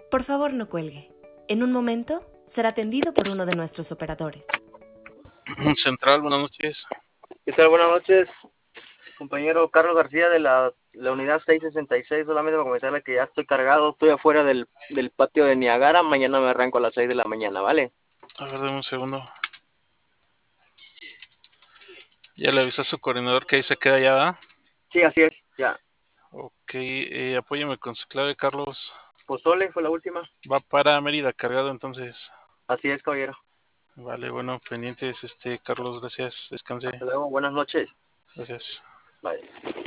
Por favor, no cuelgue. En un momento será atendido por uno de nuestros operadores. Central, buenas noches. ¿Qué tal? Buenas noches, compañero Carlos García de la unidad 666. Solamente para comentarle que ya estoy cargado, estoy afuera del patio de Niagara. Mañana me arranco a las 6 de la mañana, ¿vale? A ver, dame un segundo. Ya le avisó a su coordinador que ahí se queda ya, ¿verdad? Sí, así es, ya. Ok, apóyame con su clave, Carlos. Pozole fue la última. Va para Mérida cargado entonces. Así es, caballero. Vale, bueno, pendientes, Carlos, gracias, descanse. Hasta luego, buenas noches. Gracias. Bye.